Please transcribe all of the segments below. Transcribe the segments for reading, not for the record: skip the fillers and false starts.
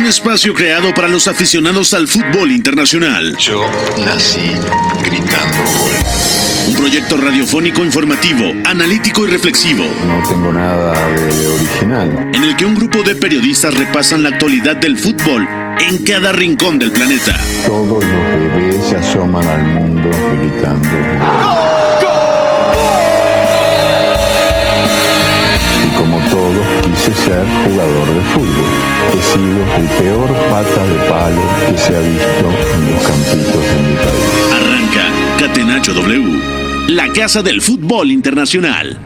Un espacio creado para los aficionados al fútbol internacional. Yo nací gritando gol. Un proyecto radiofónico informativo, analítico y reflexivo. No tengo nada de original. En el que un grupo de periodistas repasan la actualidad del fútbol en cada rincón del planeta. Todos los bebés se asoman al mundo gritando ¡Gol! Y como todos, quise ser jugador de fútbol. He sido el peor pata de palo que se ha visto en los campitos de mi país. Arranca Catenacho W, la casa del fútbol internacional.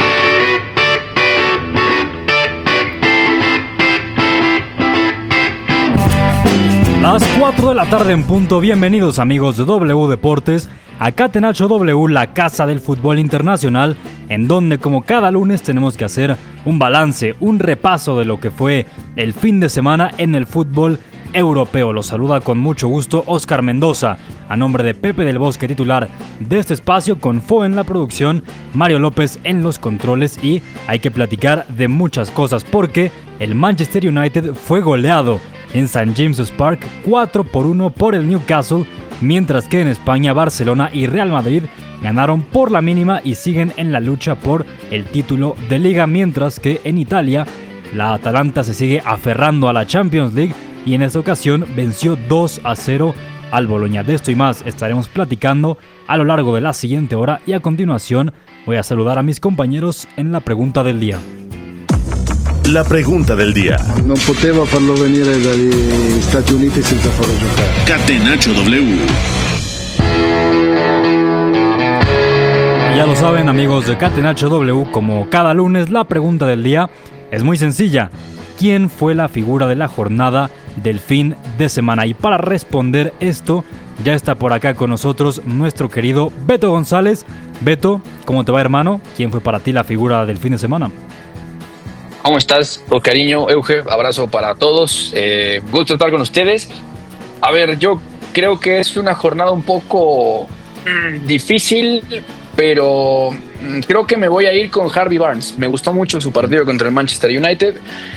Las 4 de la tarde en punto. Bienvenidos amigos de W Deportes a Catenacho W, la casa del fútbol internacional, en donde como cada lunes tenemos que hacer un balance, un repaso de lo que fue el fin de semana en el fútbol europeo. Los saluda con mucho gusto Oscar Mendoza, a nombre de Pepe del Bosque, titular de este espacio, con Fo en la producción, Mario López en los controles, y hay que platicar de muchas cosas porque el Manchester United fue goleado en St. James's Park 4-1 por el Newcastle, mientras que en España Barcelona y Real Madrid ganaron por la mínima y siguen en la lucha por el título de liga, mientras que en Italia la Atalanta se sigue aferrando a la Champions League y en esta ocasión venció 2-0 al Bologna. De esto y más estaremos platicando a lo largo de la siguiente hora, y a continuación voy a saludar a mis compañeros en la pregunta del día. La pregunta del día. Non poteva farlo venire dagli Stati Uniti senza farlo giocare. Catenacho W. Ya lo saben amigos de Catenacho W, como cada lunes la pregunta del día es muy sencilla. ¿Quién fue la figura de la jornada del fin de semana? Y para responder esto, ya está por acá con nosotros nuestro querido Beto González. Beto, ¿cómo te va, hermano? ¿Quién fue para ti la figura del fin de semana? ¿Cómo estás? Con cariño, Euge, abrazo para todos. Gusto estar con ustedes. A ver, yo creo que es una jornada un poco difícil, pero creo que me voy a ir con Harvey Barnes. Me gustó mucho su partido contra el Manchester United.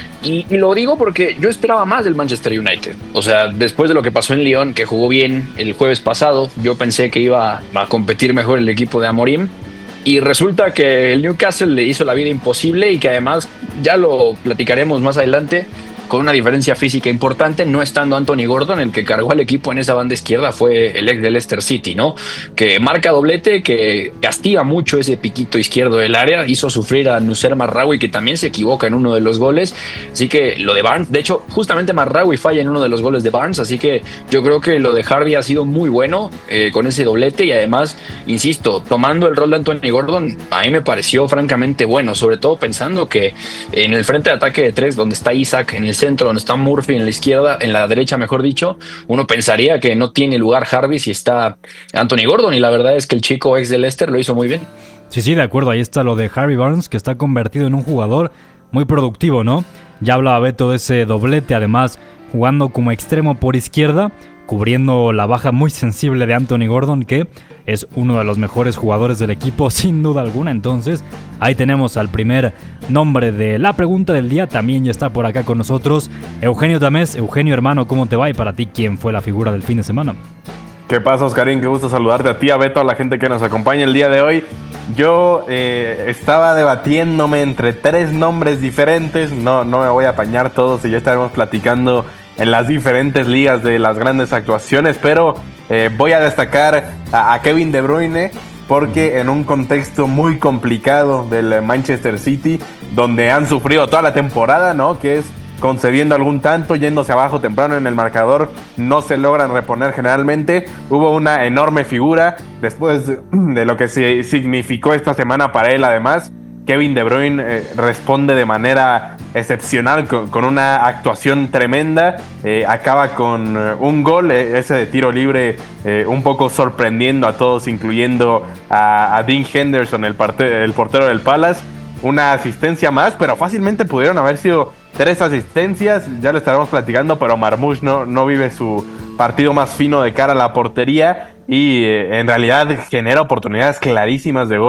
Y lo digo porque yo esperaba más del Manchester United. O sea, después de lo que pasó en Lyon, que jugó bien el jueves pasado, yo pensé que iba a competir mejor el equipo de Amorim. Y resulta que el Newcastle le hizo la vida imposible, y que además, ya lo platicaremos más adelante, con una diferencia física importante, no estando Anthony Gordon. El que cargó al equipo en esa banda izquierda fue el ex de Leicester City, ¿no? Que marca doblete, que castiga mucho ese piquito izquierdo del área, hizo sufrir a Nusser Marraoui, que también se equivoca en uno de los goles. Así que lo de Barnes, de hecho, justamente Marraoui falla en uno de los goles de Barnes, así que yo creo que lo de Harvey ha sido muy bueno con ese doblete, y además, insisto, tomando el rol de Anthony Gordon, a mí me pareció francamente bueno, sobre todo pensando que en el frente de ataque de tres, donde está Isaac en el centro, donde está Murphy en la izquierda, en la derecha mejor dicho, uno pensaría que no tiene lugar Harvey si está Anthony Gordon, y la verdad es que el chico ex de Leicester lo hizo muy bien. Sí, de acuerdo, ahí está lo de Harvey Barnes, que está convertido en un jugador muy productivo, ¿no? Ya hablaba Beto de ese doblete, además jugando como extremo por izquierda, cubriendo la baja muy sensible de Anthony Gordon, que es uno de los mejores jugadores del equipo sin duda alguna. Entonces ahí tenemos al primer nombre de la pregunta del día. También ya está por acá con nosotros Eugenio Tamés. Eugenio, hermano, ¿cómo te va? Y para ti, ¿quién fue la figura del fin de semana? ¿Qué pasa, Oscarín? Qué gusto saludarte a ti, a Beto, a la gente que nos acompaña el día de hoy. Yo estaba debatiéndome entre tres nombres diferentes. No me voy a apañar todos, y ya estaremos platicando en las diferentes ligas de las grandes actuaciones, pero voy a destacar a Kevin De Bruyne, porque en un contexto muy complicado del Manchester City, donde han sufrido toda la temporada, ¿no? Que es concediendo algún tanto, yéndose abajo temprano en el marcador, no se logran reponer generalmente. Hubo una enorme figura después de lo que significó esta semana para él. Además, Kevin De Bruyne responde de manera excepcional con una actuación tremenda. Acaba con un gol, ese de tiro libre, un poco sorprendiendo a todos, incluyendo a Dean Henderson, el portero del Palace. Una asistencia más, pero fácilmente pudieron haber sido 3 asistencias. Ya lo estaremos platicando, pero Marmoush no vive su partido más fino de cara a la portería, y en realidad genera oportunidades clarísimas de gol.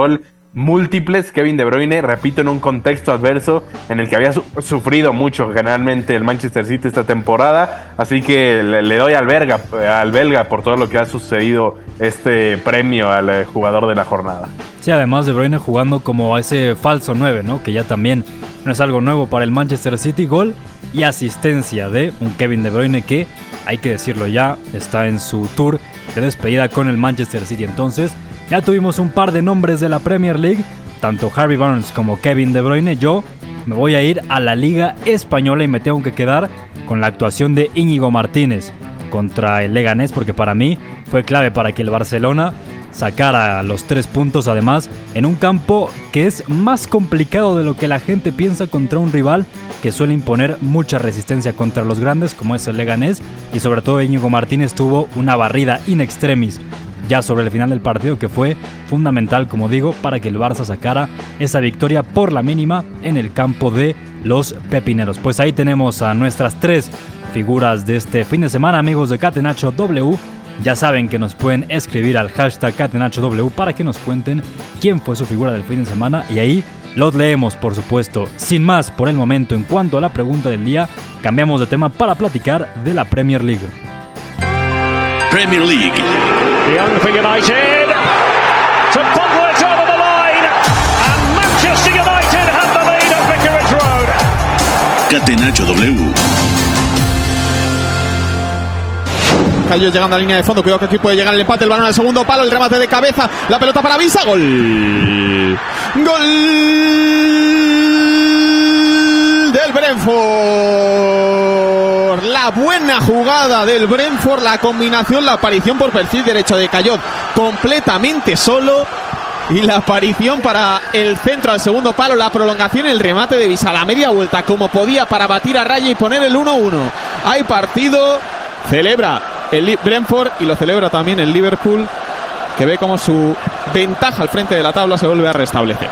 múltiples. Kevin De Bruyne, repito, en un contexto adverso en el que había sufrido mucho generalmente el Manchester City esta temporada, así que le doy al belga por todo lo que ha sucedido este premio al jugador de la jornada. Sí, además De Bruyne jugando como ese falso 9, ¿no? Que ya también no es algo nuevo para el Manchester City. Gol y asistencia de un Kevin De Bruyne que, hay que decirlo ya, está en su tour de despedida con el Manchester City. Entonces, ya tuvimos un par de nombres de la Premier League, tanto Harvey Barnes como Kevin De Bruyne. Yo me voy a ir a la Liga Española y me tengo que quedar con la actuación de Íñigo Martínez contra el Leganés, porque para mí fue clave para que el Barcelona sacara los 3 puntos, además en un campo que es más complicado de lo que la gente piensa, contra un rival que suele imponer mucha resistencia contra los grandes como es el Leganés, y sobre todo Íñigo Martínez tuvo una barrida in extremis ya sobre el final del partido que fue fundamental, como digo, para que el Barça sacara esa victoria por la mínima en el campo de los Pepineros. Pues ahí tenemos a nuestras 3 figuras de este fin de semana, amigos de Catenaccio W. Ya saben que nos pueden escribir al hashtag CatenachoW para que nos cuenten quién fue su figura del fin de semana y ahí los leemos, por supuesto. Sin más por el momento, en cuanto a la pregunta del día, cambiamos de tema para platicar de la Premier League. Premier League. Young for United. To bundle it over the line. And Manchester United have the lead at Vicarage Road. Catenaccio W. Cayó llegando a la línea de fondo, cuidado que aquí puede llegar el empate, el balón al segundo palo, el remate de cabeza, la pelota para Visa, gol. Gol del Brentford. La buena jugada del Brentford, la combinación, la aparición por perfil derecho de Cayot completamente solo. Y la aparición para el centro al segundo palo, la prolongación, el remate de Visa, la media vuelta como podía para batir a raya y poner el 1-1. Hay partido, celebra el Brentford y lo celebra también el Liverpool, que ve como su ventaja al frente de la tabla se vuelve a restablecer.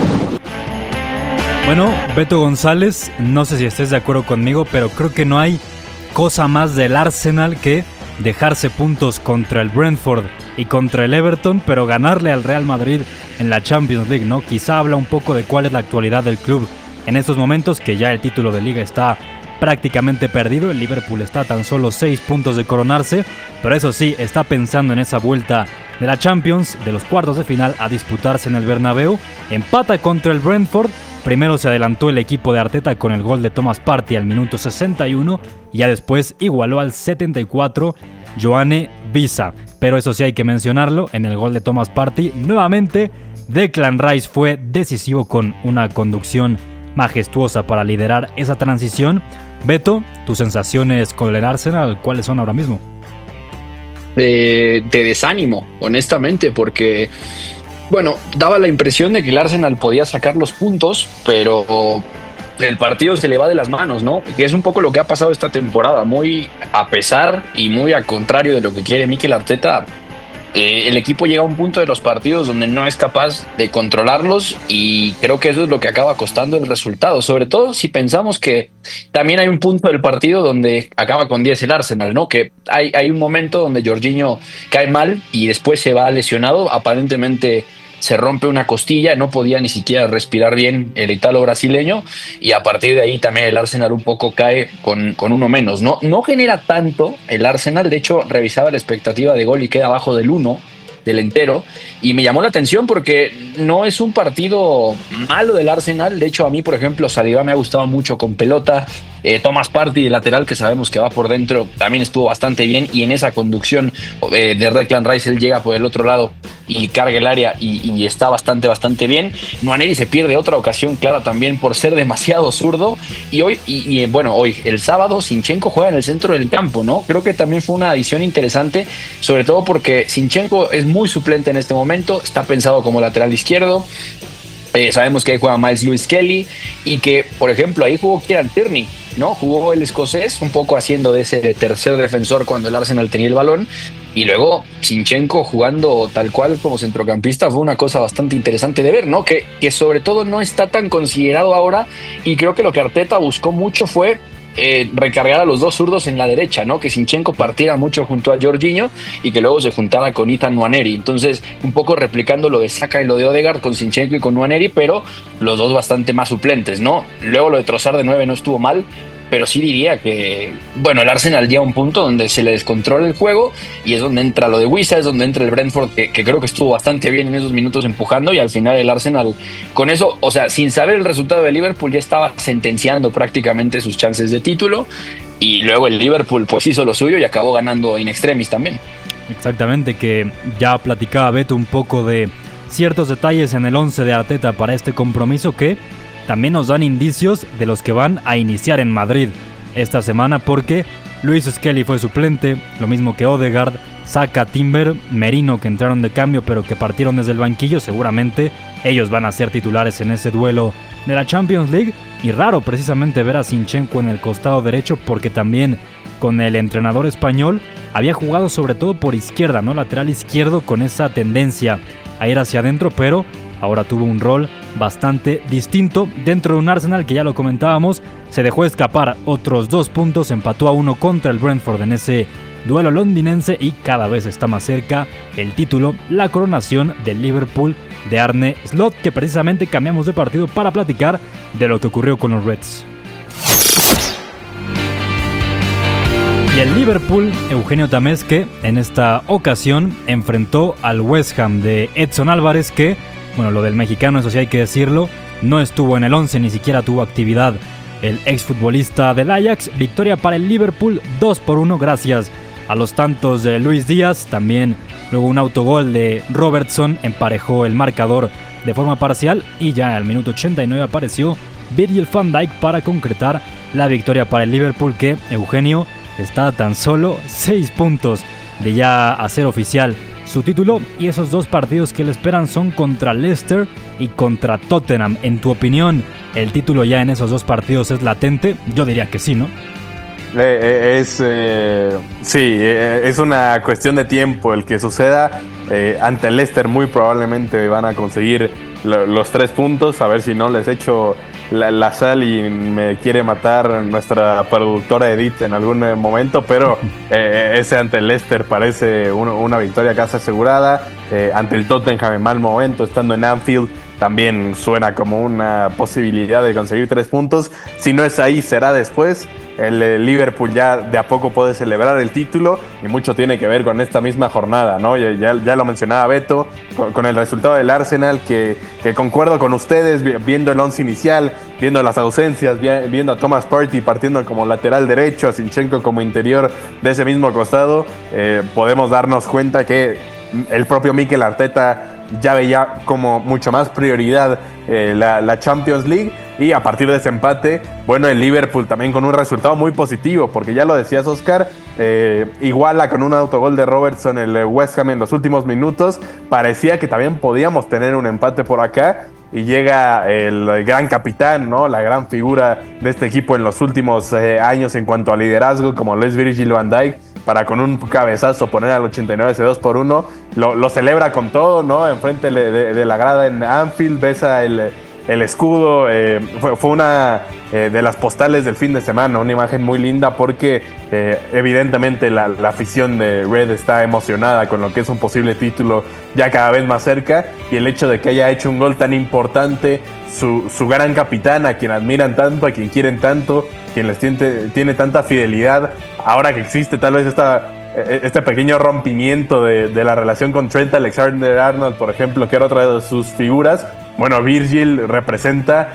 Bueno, Beto González, no sé si estés de acuerdo conmigo, pero creo que no hay cosa más del Arsenal que dejarse puntos contra el Brentford y contra el Everton, pero ganarle al Real Madrid en la Champions League, ¿no? Quizá habla un poco de cuál es la actualidad del club en estos momentos, que ya el título de Liga está prácticamente perdido. El Liverpool está a tan solo 6 puntos de coronarse, pero eso sí, está pensando en esa vuelta de la Champions, de los cuartos de final a disputarse en el Bernabéu. Empata contra el Brentford. Primero se adelantó el equipo de Arteta con el gol de Thomas Partey al minuto 61 y ya después igualó al 74 Yoane Wissa. Pero eso sí hay que mencionarlo, en el gol de Thomas Partey nuevamente Declan Rice fue decisivo con una conducción majestuosa para liderar esa transición. Beto, tus sensaciones con el Arsenal, ¿cuáles son ahora mismo? De desánimo, honestamente, porque bueno, daba la impresión de que el Arsenal podía sacar los puntos, pero el partido se le va de las manos, ¿no? Que es un poco lo que ha pasado esta temporada, muy a pesar y muy a contrario de lo que quiere Mikel Arteta. El equipo llega a un punto de los partidos donde no es capaz de controlarlos y creo que eso es lo que acaba costando el resultado, sobre todo si pensamos que también hay un punto del partido donde acaba con 10 el Arsenal, ¿no? Que hay un momento donde Jorginho cae mal y después se va lesionado, aparentemente se rompe una costilla, no podía ni siquiera respirar bien el italo brasileño y a partir de ahí también el Arsenal un poco cae con uno menos. No genera tanto el Arsenal, de hecho revisaba la expectativa de gol y queda abajo del 1 del entero y me llamó la atención porque no es un partido malo del Arsenal. De hecho a mí por ejemplo Saliba me ha gustado mucho con pelota. Thomas Partey de lateral, que sabemos que va por dentro, también estuvo bastante bien y en esa conducción de Declan Rice él llega por el otro lado y carga el área y está bastante bien. Nwaneri se pierde otra ocasión clara también por ser demasiado zurdo y hoy el sábado Zinchenko juega en el centro del campo, ¿no? Creo que también fue una adición interesante, sobre todo porque Zinchenko es muy suplente en este momento, está pensado como lateral izquierdo. Sabemos que ahí juega Miles Lewis Kelly y que, por ejemplo, ahí jugó Kieran Tierney, ¿no? Jugó el escocés, un poco haciendo de ese tercer defensor cuando el Arsenal tenía el balón. Y luego Zinchenko jugando tal cual como centrocampista fue una cosa bastante interesante de ver, ¿no? Que sobre todo no está tan considerado ahora y creo que lo que Arteta buscó mucho fue recargar a los dos zurdos en la derecha, ¿no? Que Zinchenko partiera mucho junto a Jorginho y que luego se juntara con Ethan Nwaneri. Entonces, un poco replicando lo de Saka y lo de Odegaard con Zinchenko y con Nwaneri, pero los dos bastante más suplentes, ¿no? Luego lo de Trossard de 9 no estuvo mal, pero sí diría que, bueno, el Arsenal llega a un punto donde se le descontrola el juego y es donde entra lo de Wissa, es donde entra el Brentford, que creo que estuvo bastante bien en esos minutos empujando, y al final el Arsenal con eso, o sea, sin saber el resultado de Liverpool, ya estaba sentenciando prácticamente sus chances de título, y luego el Liverpool pues hizo lo suyo y acabó ganando in extremis también. Exactamente, que ya platicaba Beto un poco de ciertos detalles en el 11 de Arteta para este compromiso que también nos dan indicios de los que van a iniciar en Madrid esta semana, porque Luis Skelly fue suplente, lo mismo que Odegaard, Saka, Timber, Merino, que entraron de cambio pero que partieron desde el banquillo. Seguramente ellos van a ser titulares en ese duelo de la Champions League, y raro precisamente ver a Zinchenko en el costado derecho, porque también con el entrenador español había jugado sobre todo por izquierda, ¿no? Lateral izquierdo, con esa tendencia a ir hacia adentro, pero ahora tuvo un rol bastante distinto dentro de un Arsenal que, ya lo comentábamos, se dejó escapar otros 2 puntos, empató a 1 contra el Brentford en ese duelo londinense, y cada vez está más cerca el título, la coronación del Liverpool de Arne Slot, que precisamente cambiamos de partido para platicar de lo que ocurrió con los Reds. Y el Liverpool, Eugenio Tamés, que en esta ocasión enfrentó al West Ham de Edson Álvarez, que, bueno, lo del mexicano, eso sí hay que decirlo, no estuvo en el 11, ni siquiera tuvo actividad el exfutbolista del Ajax. Victoria para el Liverpool 2-1 gracias a los tantos de Luis Díaz. También luego un autogol de Robertson emparejó el marcador de forma parcial, y ya al minuto 89 apareció Virgil van Dijk para concretar la victoria para el Liverpool, que, Eugenio, está a tan solo 6 puntos de ya hacer oficial su título, y esos 2 partidos que le esperan son contra Leicester y contra Tottenham. En tu opinión, ¿el título ya en esos 2 partidos es latente? Yo diría que sí, ¿no? Es una cuestión de tiempo el que suceda. Ante el Leicester muy probablemente van a conseguir los 3 puntos, a ver si no les echo la sal y me quiere matar nuestra productora Edith en algún momento, pero ese ante el Leicester parece una victoria casi asegurada. Ante el Tottenham en mal momento, estando en Anfield, también suena como una posibilidad de conseguir 3 puntos. Si no es ahí, será después. El Liverpool ya de a poco puede celebrar el título, y mucho tiene que ver con esta misma jornada, ¿no? Ya lo mencionaba Beto, con el resultado del Arsenal, que concuerdo con ustedes, viendo el 11 inicial, viendo las ausencias, viendo a Thomas Partey partiendo como lateral derecho, a Zinchenko como interior de ese mismo costado, podemos darnos cuenta que el propio Mikel Arteta ya veía como mucho más prioridad la Champions League, y a partir de ese empate, bueno, el Liverpool también con un resultado muy positivo, porque ya lo decías, Oscar, iguala con un autogol de Robertson el West Ham en los últimos minutos. Parecía que también podíamos tener un empate por acá, y llega el gran capitán, ¿no? La gran figura de este equipo en los últimos años en cuanto a liderazgo, como lo es Virgil van Dijk, para con un cabezazo poner al 89 ese 2-1. Lo celebra con todo, ¿no? Enfrente de la grada en Anfield, besa el escudo. Fue una de las postales del fin de semana, una imagen muy linda, porque evidentemente la afición de Red está emocionada con lo que es un posible título ya cada vez más cerca, y el hecho de que haya hecho un gol tan importante su gran capitán, a quien admiran tanto, a quien quieren tanto, quien les tiene tanta fidelidad, ahora que existe tal vez este pequeño rompimiento de la relación con Trent Alexander-Arnold, por ejemplo, que era otra de sus figuras. Bueno, Virgil representa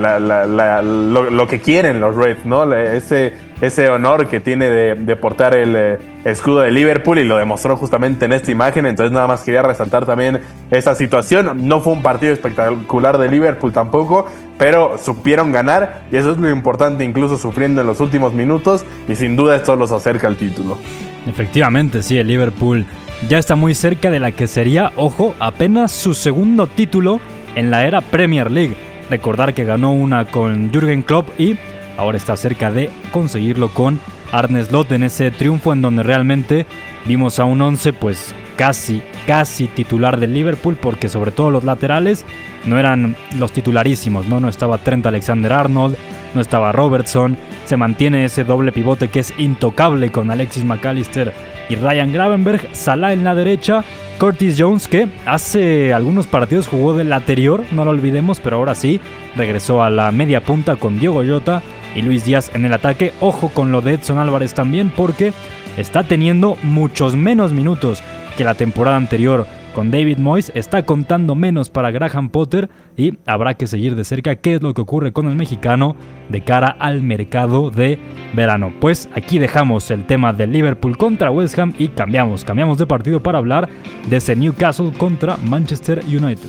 lo que quieren los Reds, ¿no? Ese honor que tiene de portar el escudo de Liverpool, y lo demostró justamente en esta imagen. Entonces nada más quería resaltar también esa situación. No fue un partido espectacular de Liverpool tampoco, pero supieron ganar, y eso es lo importante, incluso sufriendo en los últimos minutos, y sin duda esto los acerca al título. Efectivamente, sí, el Liverpool ya está muy cerca de la que sería, ojo, apenas su segundo título en la era Premier League. Recordar que ganó una con Jürgen Klopp, y ahora está cerca de conseguirlo con Arne Slot, en ese triunfo en donde realmente vimos a un 11 pues casi titular del Liverpool, porque sobre todo los laterales no eran los titularísimos, no estaba Trent Alexander-Arnold, no estaba Robertson, se mantiene ese doble pivote que es intocable con Alexis McAllister y Ryan Gravenberch, Salah en la derecha, Curtis Jones, que hace algunos partidos jugó del lateral, no lo olvidemos, pero ahora sí, regresó a la media punta con Diogo Jota y Luis Díaz en el ataque. Ojo con lo de Edson Álvarez también, porque está teniendo muchos menos minutos que la temporada anterior con David Moyes, está contando menos para Graham Potter y habrá que seguir de cerca qué es lo que ocurre con el mexicano de cara al mercado de verano. Pues aquí dejamos el tema del Liverpool contra West Ham y cambiamos de partido para hablar de ese Newcastle contra Manchester United.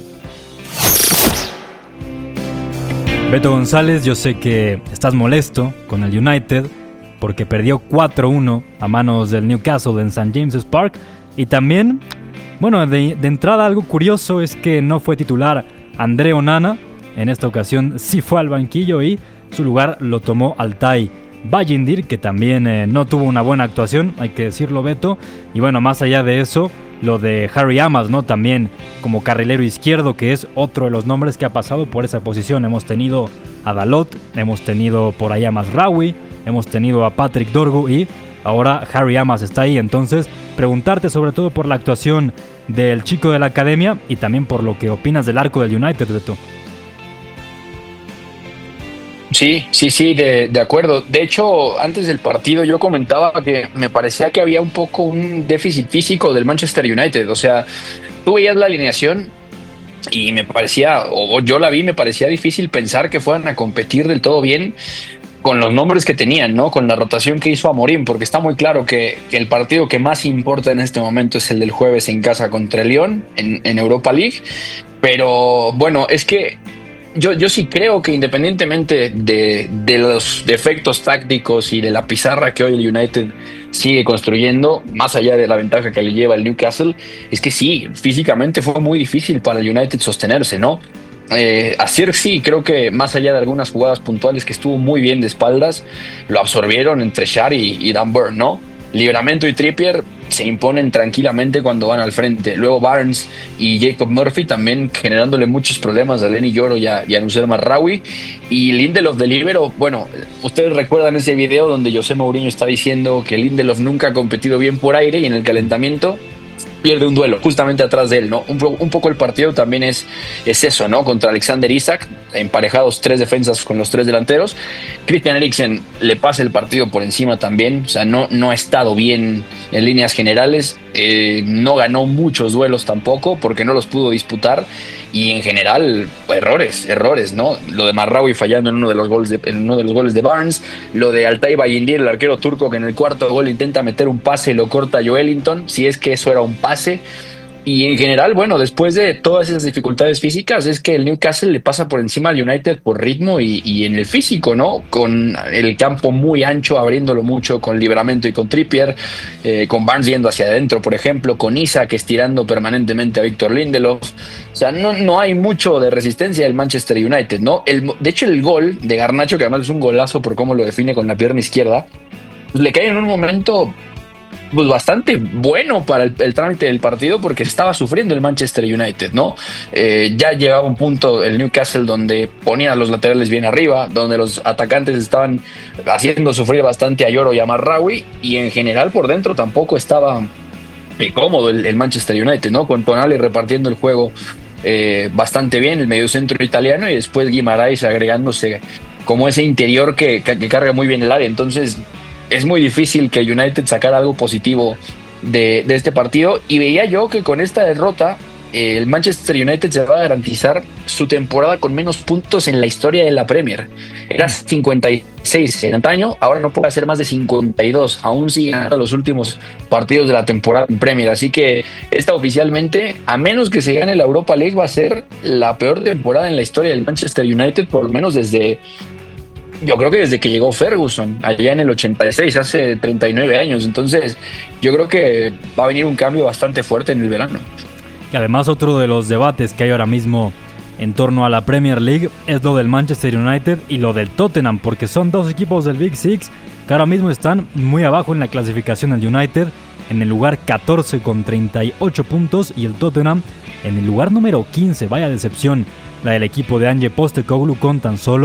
Beto González, yo sé que estás molesto con el United porque perdió 4-1 a manos del Newcastle en St. James's Park y también... Bueno, de entrada algo curioso es que no fue titular André Onana, en esta ocasión sí fue al banquillo y su lugar lo tomó Altay Bayindir, que también no tuvo una buena actuación, hay que decirlo, Beto. Y bueno, más allá de eso, lo de Harry Amas, ¿no? También como carrilero izquierdo, que es otro de los nombres que ha pasado por esa posición. Hemos tenido a Dalot, hemos tenido por ahí a Mazraoui, hemos tenido a Patrick Dorgu y ahora Harry Amas está ahí. Entonces, preguntarte sobre todo por la actuación del chico de la academia y también por lo que opinas del arco del United, Beto. Sí, de acuerdo. De hecho, antes del partido yo comentaba que me parecía que había un poco un déficit físico del Manchester United. O sea, tú veías la alineación y me parecía, o yo la vi, me parecía difícil pensar que fueran a competir del todo bien con los nombres que tenían, ¿no? Con la rotación que hizo Amorim, porque está muy claro que el partido que más importa en este momento es el del jueves en casa contra el Lyon en Europa League. Pero bueno, es que yo sí creo que independientemente de los defectos tácticos y de la pizarra que hoy el United sigue construyendo, más allá de la ventaja que le lleva el Newcastle, es que sí, físicamente fue muy difícil para el United sostenerse, ¿no? Así sí, creo que más allá de algunas jugadas puntuales que estuvo muy bien de espaldas, lo absorbieron entre Schär y Dan Burn, ¿no? Livramento y Trippier se imponen tranquilamente cuando van al frente. Luego Barnes y Jacob Murphy también generándole muchos problemas a Lenny Yoro y a Nusser Mazraoui. Y Lindelof de líbero, bueno, ustedes recuerdan ese video donde José Mourinho está diciendo que Lindelof nunca ha competido bien por aire y en el calentamiento pierde un duelo justamente atrás de él, ¿no? Un poco el partido también es eso, ¿no? Contra Alexander Isak, emparejados 3 defensas con los 3 delanteros. Christian Eriksen le pasa el partido por encima también, o sea, no ha estado bien en líneas generales, no ganó muchos duelos tampoco porque no los pudo disputar y en general errores, ¿no? Lo de Mazraoui fallando en uno de los goles de Barnes, lo de Altay Bayindir, el arquero turco, que en el cuarto gol intenta meter un pase y lo corta Joelinton, si es que eso era un pase. Y en general, bueno, después de todas esas dificultades físicas, es que el Newcastle le pasa por encima al United por ritmo y en el físico, ¿no? Con el campo muy ancho, abriéndolo mucho con Livramento y con Trippier, con Barnes yendo hacia adentro, por ejemplo, con Isak estirando permanentemente a Victor Lindelof. O sea, no hay mucho de resistencia del Manchester United, ¿no? De hecho, el gol de Garnacho, que además es un golazo por cómo lo define con la pierna izquierda, pues le cae en un momento pues bastante bueno para el trámite del partido porque estaba sufriendo el Manchester United, ¿no? Ya llegaba un punto el Newcastle donde ponía a los laterales bien arriba, donde los atacantes estaban haciendo sufrir bastante a Yoro y a Mazraoui y en general por dentro tampoco estaba cómodo el Manchester United, ¿no? Con Tonali repartiendo el juego bastante bien, el mediocentro italiano y después Guimaraes agregándose como ese interior que carga muy bien el área. Entonces es muy difícil que United sacara algo positivo de este partido y veía yo que con esta derrota el Manchester United se va a garantizar su temporada con menos puntos en la historia de la Premier. Era 56 en antaño, ahora no puede hacer más de 52, aún sin ganar los últimos partidos de la temporada en Premier, así que esta oficialmente, a menos que se gane la Europa League, va a ser la peor temporada en la historia del Manchester United, por lo menos yo creo que desde que llegó Ferguson, allá en el 86, hace 39 años. Entonces, yo creo que va a venir un cambio bastante fuerte en el verano. Y además, otro de los debates que hay ahora mismo en torno a la Premier League es lo del Manchester United y lo del Tottenham, porque son dos equipos del Big Six que ahora mismo están muy abajo en la clasificación. El United en el lugar 14 con 38 puntos y el Tottenham en el lugar número 15. Vaya decepción la del equipo de Ange Postecoglou con tan solo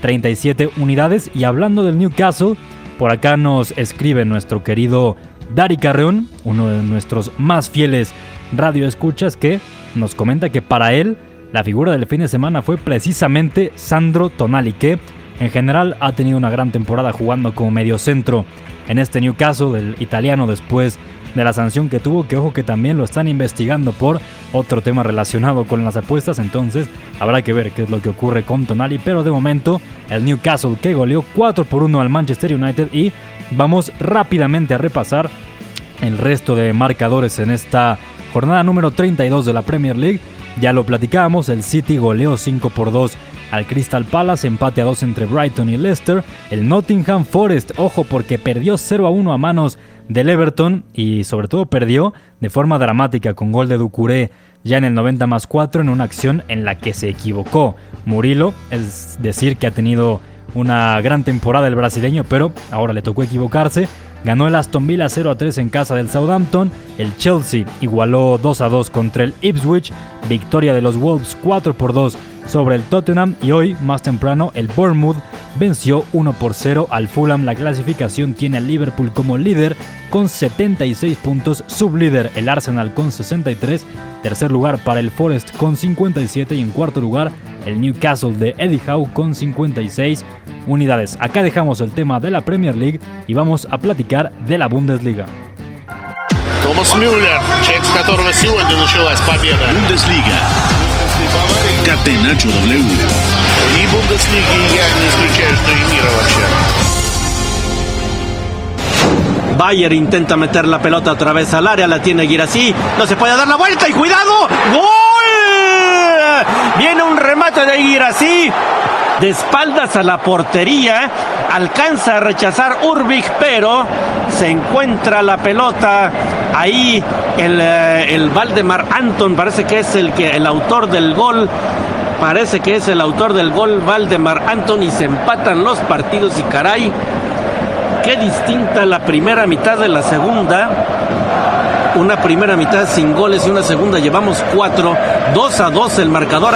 37 unidades. Y hablando del Newcastle, por acá nos escribe nuestro querido Dari Carreón, uno de nuestros más fieles radioescuchas, que nos comenta que para él la figura del fin de semana fue precisamente Sandro Tonali, que en general ha tenido una gran temporada jugando como mediocentro en este Newcastle, el italiano, después de la sanción que tuvo, que ojo que también lo están investigando por otro tema relacionado con las apuestas. Entonces habrá que ver qué es lo que ocurre con Tonali, pero de momento el Newcastle, que goleó 4-1 al Manchester United. Y vamos rápidamente a repasar el resto de marcadores en esta jornada número 32 de la Premier League. Ya lo platicábamos, el City goleó 5-2 al Crystal Palace, empate a 2 entre Brighton y Leicester. El Nottingham Forest, ojo, porque perdió 0-1 a manos del Everton, y sobre todo perdió de forma dramática con gol de Doucouré ya en el 90+4 en una acción en la que se equivocó Murilo. Es decir, que ha tenido una gran temporada el brasileño, pero ahora le tocó equivocarse. Ganó el Aston Villa 0-3 en casa del Southampton. El Chelsea igualó 2-2 contra el Ipswich. Victoria de los Wolves 4-2 sobre el Tottenham. Y hoy, más temprano, el Bournemouth venció 1-0 al Fulham. La clasificación tiene al Liverpool como líder con 76 puntos. Sublíder el Arsenal con 63. Tercer lugar para el Forest con 57. Y en cuarto lugar el Newcastle de Eddie Howe con 56 unidades. Acá dejamos el tema de la Premier League y vamos a platicar de la Bundesliga. Томас Мюллер, человек, с которого сегодня началась победа. Бундеслига. Catenacho W. И Бундеслиги я не исключаю, что и мира вообще. Bayer intenta meter la pelota otra vez al área, la tiene Guirassy, no se puede dar la vuelta y ¡cuidado! ¡Gol! Viene un remate de Guirassy de espaldas a la portería, alcanza a rechazar Urbich, pero se encuentra la pelota ahí el Valdemar Anton, parece que es el autor del gol. Parece que es el autor del gol, Valdemar Anton, y se empatan los partidos. Y caray, qué distinta la primera mitad de la segunda. Una primera mitad sin goles y una segunda llevamos 4, 2-2 el marcador.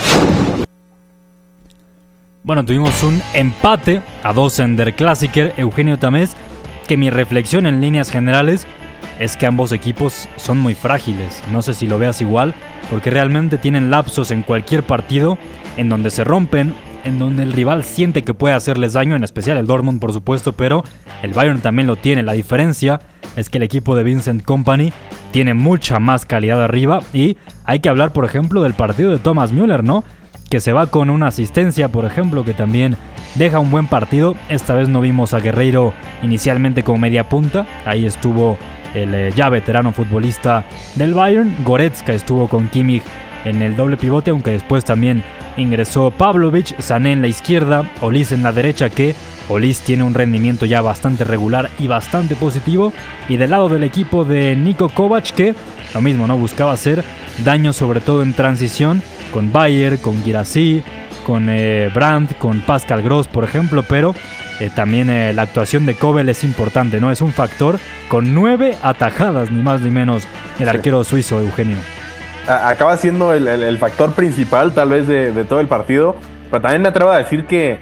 Bueno, tuvimos un empate a 2 en Der Klassiker, Eugenio Tamés, que mi reflexión en líneas generales es que ambos equipos son muy frágiles. No sé si lo veas igual, porque realmente tienen lapsos en cualquier partido en donde se rompen, en donde el rival siente que puede hacerles daño, en especial el Dortmund, por supuesto, pero el Bayern también lo tiene. La diferencia es que el equipo de Vincent Kompany tiene mucha más calidad arriba, y hay que hablar, por ejemplo, del partido de Thomas Müller, ¿no? Que se va con una asistencia, por ejemplo, que también deja un buen partido. Esta vez no vimos a Guerreiro inicialmente como media punta, ahí estuvo el ya veterano futbolista del Bayern. Goretzka estuvo con Kimmich en el doble pivote, aunque después también ingresó Pavlovic, Sané en la izquierda, Olise en la derecha, que Olise tiene un rendimiento ya bastante regular y bastante positivo. Y del lado del equipo de Niko Kovac, que lo mismo, ¿no? Buscaba hacer daño sobre todo en transición, con Bayer, con Guirassy, con Brandt, con Pascal Gross, por ejemplo, pero también la actuación de Kobel es importante, ¿no? Es un factor con 9 atajadas, ni más ni menos, el arquero suizo, Eugenio. Acaba siendo el factor principal, tal vez, de todo el partido, pero también me atrevo a decir que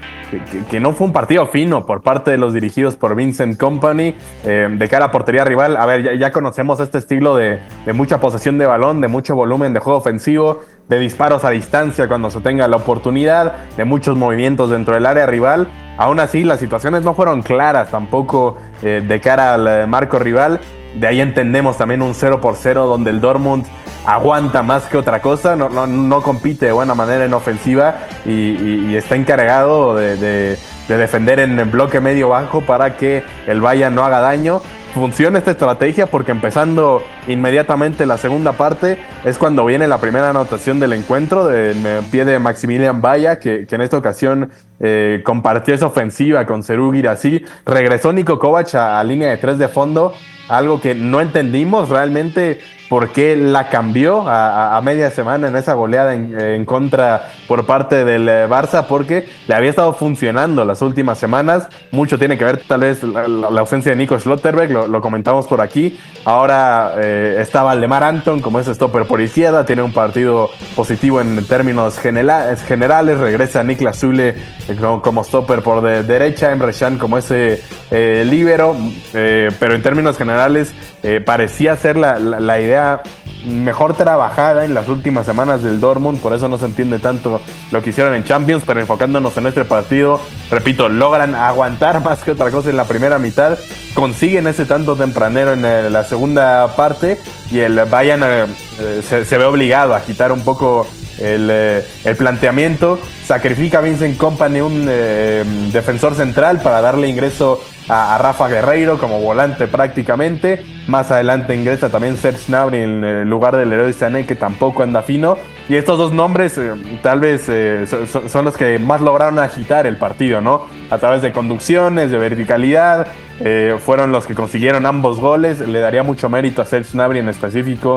no fue un partido fino por parte de los dirigidos por Vincent Kompany de cara a portería rival. A ver, ya conocemos este estilo de mucha posesión de balón, de mucho volumen de juego ofensivo, de disparos a distancia cuando se tenga la oportunidad, de muchos movimientos dentro del área rival. Aún así, las situaciones no fueron claras tampoco de cara al marco rival. De ahí entendemos también un 0-0 donde el Dortmund aguanta más que otra cosa, no compite de buena manera en ofensiva y está encargado de defender en bloque medio-bajo para que el Bayern no haga daño. Funciona esta estrategia porque empezando inmediatamente la segunda parte es cuando viene la primera anotación del encuentro en pie de Maximilian Bayer, que en esta ocasión compartió esa ofensiva con Serhou Guirassy. Regresó Niko Kovac a línea de 3 de fondo, algo que no entendimos realmente por qué la cambió a media semana en esa goleada en contra por parte del Barça, porque le había estado funcionando las últimas semanas. Mucho tiene que ver tal vez la ausencia de Nico Schlotterbeck, lo comentamos por aquí. Ahora está Valdemar Anton como ese stopper por izquierda, tiene un partido positivo en términos generales. Regresa Niklas Süle como stopper por derecha, Emre Can como ese líbero, pero en términos generales parecía ser la idea mejor trabajada en las últimas semanas del Dortmund. Por eso no se entiende tanto lo que hicieron en Champions, pero enfocándonos en este partido, repito, logran aguantar más que otra cosa en la primera mitad, consiguen ese tanto tempranero en la segunda parte, y el Bayern se ve obligado a quitar un poco el planteamiento. Sacrifica a Vincent Kompany, un defensor central, para darle ingreso a Rafa Guerreiro como volante prácticamente. Más adelante ingresa también Serge Gnabry en el lugar del Leroy Sané, que tampoco anda fino. Y estos dos nombres tal vez son los que más lograron agitar el partido, ¿no? A través de conducciones, de verticalidad, fueron los que consiguieron ambos goles. Le daría mucho mérito a Serge Gnabry en específico,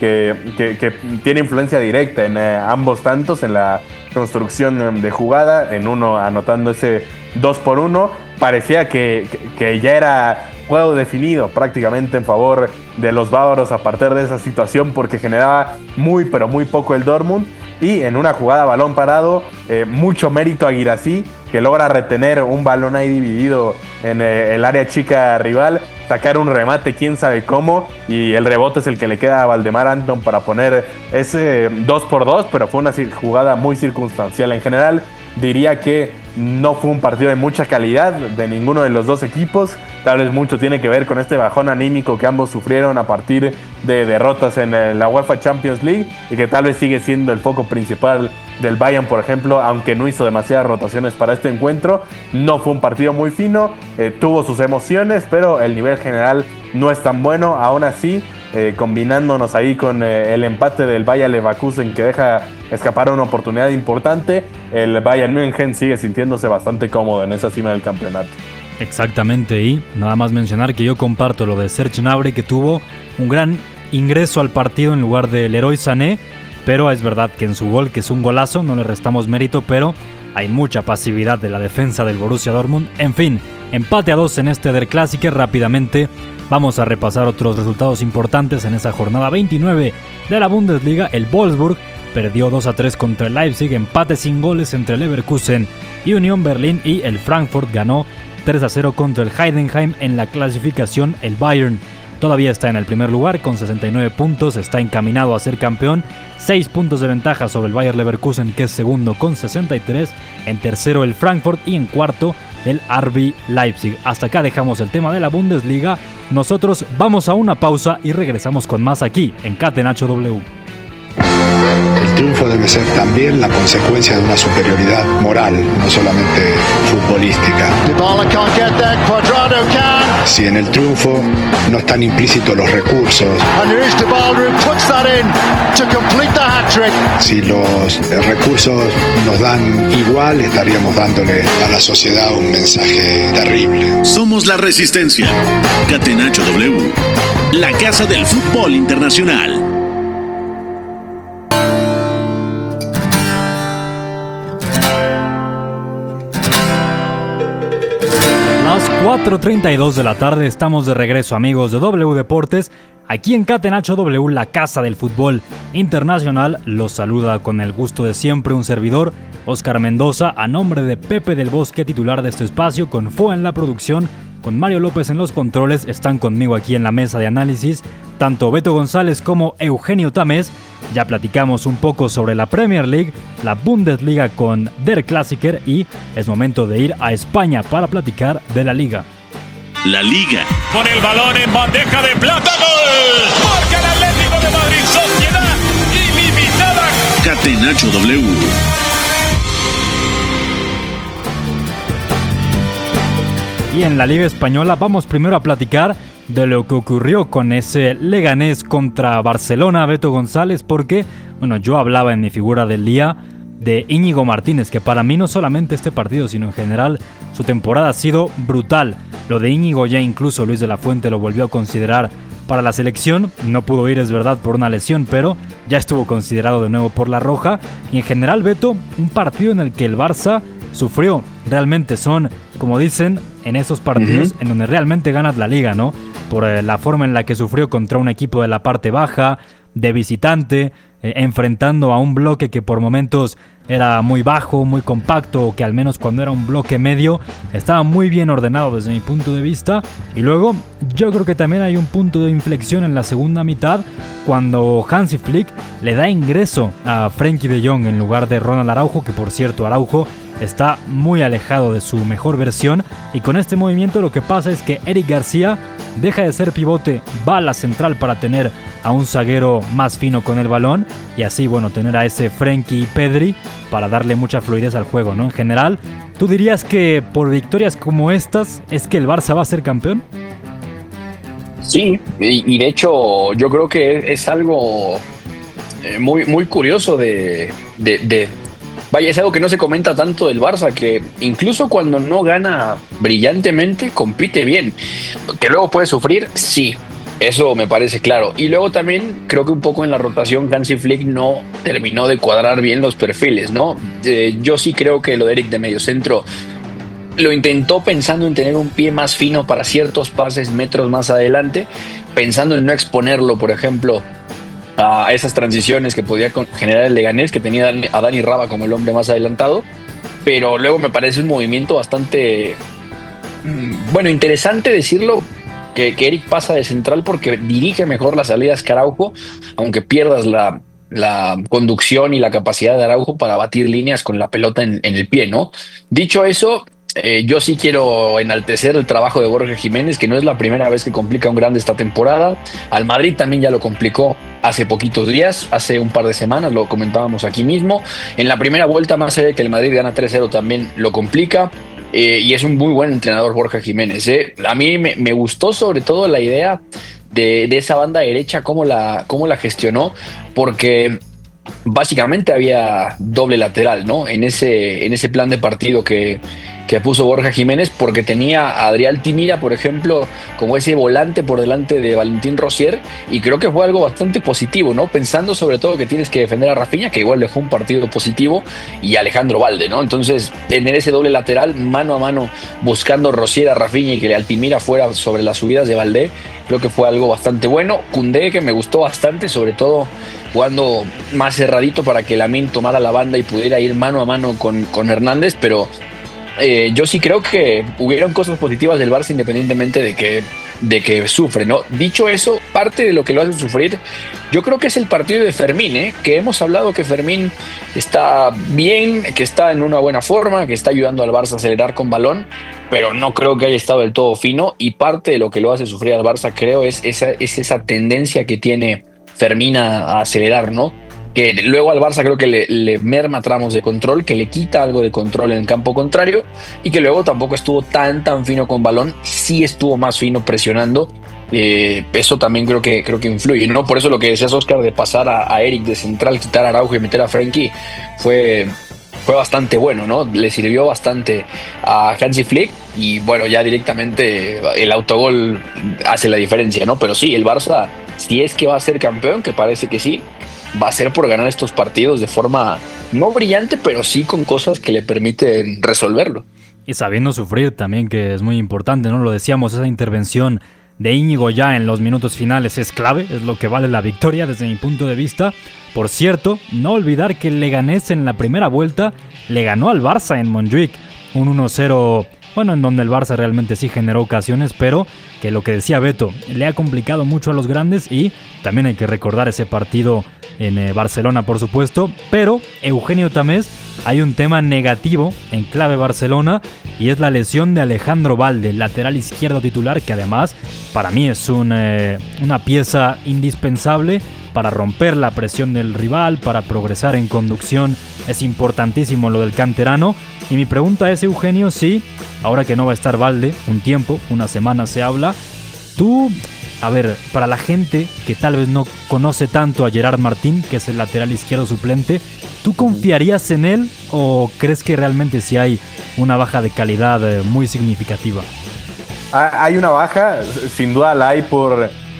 que tiene influencia directa en ambos tantos, en la construcción de jugada, en uno anotando ese 2-1. Parecía que ya era juego definido prácticamente en favor de los bávaros a partir de esa situación, porque generaba muy pero muy poco el Dortmund. Y en una jugada a balón parado, mucho mérito a Guirassy, que logra retener un balón ahí dividido en el área chica rival, sacar un remate quién sabe cómo, y el rebote es el que le queda a Valdemar Anton para poner ese 2-2, pero fue una jugada muy circunstancial. En general diría que no fue un partido de mucha calidad de ninguno de los dos equipos. Tal vez mucho tiene que ver con este bajón anímico que ambos sufrieron a partir de derrotas en la UEFA Champions League, y que tal vez sigue siendo el foco principal del Bayern, por ejemplo, aunque no hizo demasiadas rotaciones para este encuentro. No fue un partido muy fino, tuvo sus emociones, pero el nivel general no es tan bueno. Aún así, combinándonos ahí con el empate del Bayer Leverkusen, que deja escapar una oportunidad importante, el Bayern München sigue sintiéndose bastante cómodo en esa cima del campeonato. Exactamente, y nada más mencionar que yo comparto lo de Serge Gnabry, que tuvo un gran ingreso al partido en lugar de Leroy Sané, pero es verdad que en su gol, que es un golazo, no le restamos mérito, pero hay mucha pasividad de la defensa del Borussia Dortmund. En fin, empate a 2 en este Der Klassiker. Rápidamente vamos a repasar otros resultados importantes en esa jornada 29 de la Bundesliga. El Wolfsburg perdió 2-3 contra el Leipzig, empate sin goles entre Leverkusen y Unión Berlín, y el Frankfurt ganó 3-0 contra el Heidenheim. En la clasificación, el Bayern todavía está en el primer lugar con 69 puntos, está encaminado a ser campeón, 6 puntos de ventaja sobre el Bayer Leverkusen, que es segundo con 63, en tercero el Frankfurt y en cuarto el RB Leipzig. Hasta acá dejamos el tema de la Bundesliga. Nosotros vamos a una pausa y regresamos con más aquí en Catenacho W. El triunfo debe ser también la consecuencia de una superioridad moral, no solamente futbolística. Si en el triunfo no están implícitos los recursos, si los recursos nos dan igual, estaríamos dándole a la sociedad un mensaje terrible. Somos la Resistencia. Catenacho W, la casa del fútbol internacional. Las 4:32 de la tarde, estamos de regreso, amigos de W Deportes. Aquí en Catenacho W, la casa del fútbol internacional, los saluda con el gusto de siempre un servidor, Oscar Mendoza, a nombre de Pepe del Bosque, titular de este espacio, con Fo en la producción, con Mario López en los controles. Están conmigo aquí en la mesa de análisis tanto Beto González como Eugenio Tamés. Ya platicamos un poco sobre la Premier League, la Bundesliga con Der Klassiker, y es momento de ir a España para platicar de la Liga. La Liga. Con el balón en bandeja de plata, ¡gol! Marca el Atlético de Madrid, sociedad ilimitada. Catenacho W. Y en la Liga Española vamos primero a platicar de lo que ocurrió con ese Leganés contra Barcelona, Beto González, porque, bueno, yo hablaba en mi figura del día de Íñigo Martínez, que para mí no solamente este partido, sino en general su temporada ha sido brutal. Lo de Íñigo ya incluso Luis de la Fuente lo volvió a considerar para la selección. No pudo ir, es verdad, por una lesión, pero ya estuvo considerado de nuevo por la roja. Y en general, Beto, un partido en el que el Barça sufrió. Realmente son, como dicen, en esos partidos en donde realmente ganas la liga, ¿no? Por la forma en la que sufrió contra un equipo de la parte baja, de visitante, enfrentando a un bloque que por momentos era muy bajo, muy compacto, o que al menos cuando era un bloque medio estaba muy bien ordenado desde mi punto de vista. Y luego yo creo que también hay un punto de inflexión en la segunda mitad cuando Hansi Flick le da ingreso a Frenkie de Jong en lugar de Ronald Araujo, que por cierto Araujo está muy alejado de su mejor versión, y con este movimiento lo que pasa es que Eric García deja de ser pivote, va a la central para tener a un zaguero más fino con el balón, y así, bueno, tener a ese Frenkie y Pedri para darle mucha fluidez al juego, ¿no? En general, ¿tú dirías que por victorias como estas es que el Barça va a ser campeón? Sí, y de hecho yo creo que es algo muy, muy curioso Vaya, es algo que no se comenta tanto del Barça, que incluso cuando no gana brillantemente, compite bien. Que luego puede sufrir, sí, eso me parece claro. Y luego también creo que un poco en la rotación Hansi Flick no terminó de cuadrar bien los perfiles, ¿no? Yo sí creo que lo de Eric de mediocentro lo intentó pensando en tener un pie más fino para ciertos pases metros más adelante, pensando en no exponerlo, por ejemplo, a esas transiciones que podía generar el Leganés, que tenía a Dani Raba como el hombre más adelantado. Pero luego me parece un movimiento bastante, bueno, interesante decirlo, que Eric pasa de central porque dirige mejor las salidas que Araujo, aunque pierdas la conducción y la capacidad de Araujo para batir líneas con la pelota en el pie, ¿no? Dicho eso, yo sí quiero enaltecer el trabajo de Borja Jiménez, que no es la primera vez que complica un grande esta temporada. Al Madrid también ya lo complicó hace poquitos días, hace un par de semanas, lo comentábamos aquí mismo. En la primera vuelta, más allá de que el Madrid gana 3-0, también lo complica. Y es un muy buen entrenador Borja Jiménez. A mí me gustó sobre todo la idea de esa banda derecha, cómo la gestionó, porque básicamente había doble lateral, ¿no? En ese plan de partido que puso Borja Jiménez, porque tenía a Adrián Timira, por ejemplo, como ese volante por delante de Valentín Rosier, y creo que fue algo bastante positivo, ¿no? Pensando sobre todo que tienes que defender a Rafinha, que igual dejó un partido positivo, y Alejandro Valde, ¿no? Entonces, tener ese doble lateral mano a mano, buscando Rosier a Rafinha y que Altimira fuera sobre las subidas de Valde, creo que fue algo bastante bueno. Koundé, que me gustó bastante, sobre todo jugando más cerradito para que Lamine tomara la banda y pudiera ir mano a mano con Hernández, pero yo sí creo que hubieron cosas positivas del Barça independientemente de que sufre, ¿no? Dicho eso, parte de lo que lo hace sufrir, yo creo que es el partido de Fermín, que hemos hablado que Fermín está bien, que está en una buena forma, que está ayudando al Barça a acelerar con balón, pero no creo que haya estado del todo fino, y parte de lo que lo hace sufrir al Barça, creo, es esa tendencia que tiene Fermín a acelerar, ¿no? Que luego al Barça creo que le merma tramos de control, que le quita algo de control en el campo contrario, y que luego tampoco estuvo tan fino con balón, sí estuvo más fino presionando. Eso también creo que influye, ¿no? Por eso lo que decías, Oscar, de pasar a Eric de central, quitar a Araujo y meter a Frenkie, fue bastante bueno, ¿no? Le sirvió bastante a Hansi Flick, y bueno, ya directamente el autogol hace la diferencia, ¿no? Pero sí, el Barça, si es que va a ser campeón, que parece que sí, va a ser por ganar estos partidos de forma no brillante, pero sí con cosas que le permiten resolverlo. Y sabiendo sufrir también, que es muy importante, ¿no? Lo decíamos, esa intervención de Íñigo ya en los minutos finales es clave, es lo que vale la victoria desde mi punto de vista. Por cierto, no olvidar que el Leganés en la primera vuelta le ganó al Barça en Montjuic, un 1-0, bueno, en donde el Barça realmente sí generó ocasiones, pero que lo que decía Beto, le ha complicado mucho a los grandes, y también hay que recordar ese partido en Barcelona, por supuesto. Pero Eugenio Tamés, hay un tema negativo en clave Barcelona, y es la lesión de Alejandro Valde, lateral izquierdo titular, que además para mí es una pieza indispensable para romper la presión del rival, para progresar en conducción. Es importantísimo lo del canterano. Y mi pregunta es, Eugenio, si ahora que no va a estar Valde un tiempo, una semana se habla, tú, a ver, para la gente que tal vez no conoce tanto a Gerard Martín, que es el lateral izquierdo suplente, ¿tú confiarías en él o crees que realmente sí hay una baja de calidad muy significativa? Hay una baja, sin duda la hay por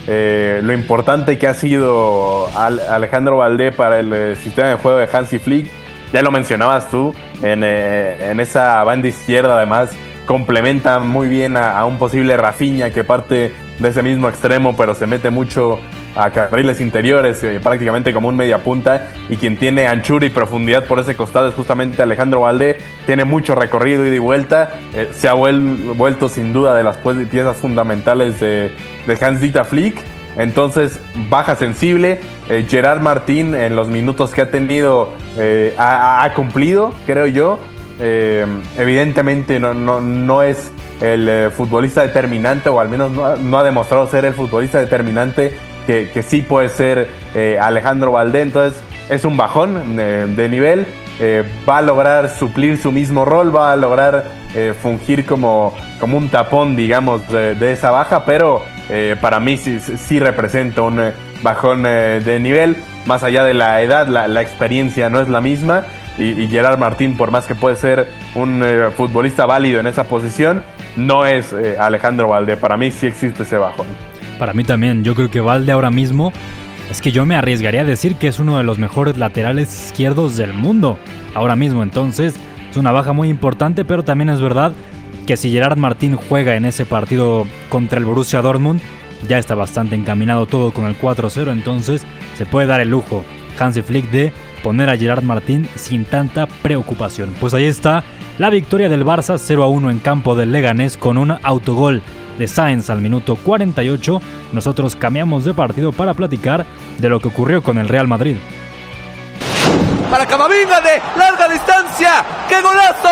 lo importante que ha sido Alejandro Valdé para el sistema de juego de Hansi Flick. Ya lo mencionabas tú, en esa banda izquierda además complementa muy bien a un posible Rafinha que parte de ese mismo extremo, pero se mete mucho a carriles interiores, prácticamente como un mediapunta, y quien tiene anchura y profundidad por ese costado es justamente Alejandro Valdé. Tiene mucho recorrido ida y vuelta, se ha vuelto sin duda de las piezas fundamentales de Hans-Dieter Flick. Entonces, baja sensible. Gerard Martín, en los minutos que ha tenido, ha cumplido, creo yo. Evidentemente no es el futbolista determinante, o al menos no ha demostrado ser el futbolista determinante que sí puede ser Alejandro Valdé. Entonces es un bajón de nivel. Va a lograr suplir su mismo rol, va a lograr fungir como un tapón, digamos, de esa baja, pero para mí sí representa un bajón de nivel. Más allá de la edad, la experiencia no es la misma, y Gerard Martín, por más que puede ser un futbolista válido en esa posición, no es Alejandro Valdé. Para mí sí existe ese bajón. Para mí también. Yo creo que Valdé ahora mismo, es que yo me arriesgaría a decir que es uno de los mejores laterales izquierdos del mundo ahora mismo. Entonces es una baja muy importante, pero también es verdad que si Gerard Martín juega en ese partido contra el Borussia Dortmund, ya está bastante encaminado todo con el 4-0, entonces se puede dar el lujo Hansi Flick de poner a Gerard Martín sin tanta preocupación. Pues ahí está la victoria del Barça 0-1 en campo del Leganés con un autogol de Sáenz al minuto 48. Nosotros cambiamos de partido para platicar de lo que ocurrió con el Real Madrid. Para Camavinga de larga distancia. ¡Qué golazo!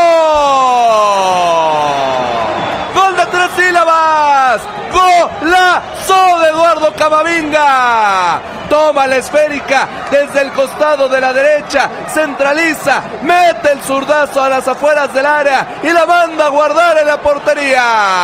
¡Gol de 3 sílabas! ¡Golazo de Eduardo Camavinga! Toma la esférica desde el costado de la derecha, centraliza, mete el zurdazo a las afueras del área y la manda a guardar en la portería.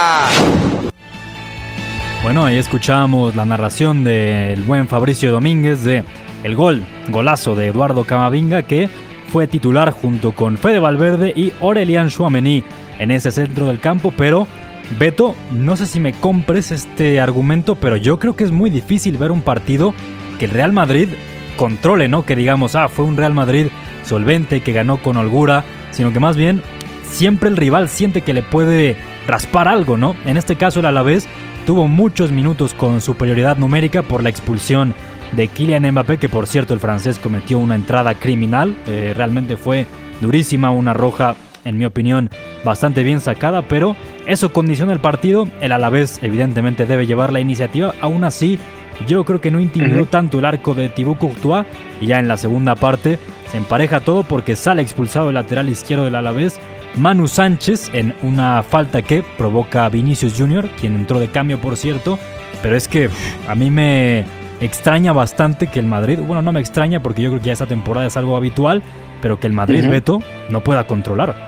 Bueno, ahí escuchamos la narración del buen Fabricio Domínguez de el golazo de Eduardo Camavinga, que fue titular junto con Fede Valverde y Aurélien Tchouaméni en ese centro del campo. Pero Beto, no sé si me compres este argumento, pero yo creo que es muy difícil ver un partido que el Real Madrid controle, ¿no? Que digamos, fue un Real Madrid solvente, que ganó con holgura, sino que más bien siempre el rival siente que le puede raspar algo, ¿no? En este caso el Alavés tuvo muchos minutos con superioridad numérica por la expulsión de Kylian Mbappé, que por cierto el francés cometió una entrada criminal, realmente fue durísima, una roja en mi opinión bastante bien sacada, pero eso condiciona el partido. El Alavés evidentemente debe llevar la iniciativa, aún así yo creo que no intimidó tanto el arco de Thibaut Courtois, y ya en la segunda parte se empareja todo porque sale expulsado el lateral izquierdo del Alavés, Manu Sánchez, en una falta que provoca a Vinicius Junior, quien entró de cambio por cierto. Pero es que a mí me extraña bastante que el Madrid, bueno, no me extraña porque yo creo que ya esta temporada es algo habitual, pero que el Madrid, Beto, no pueda controlar.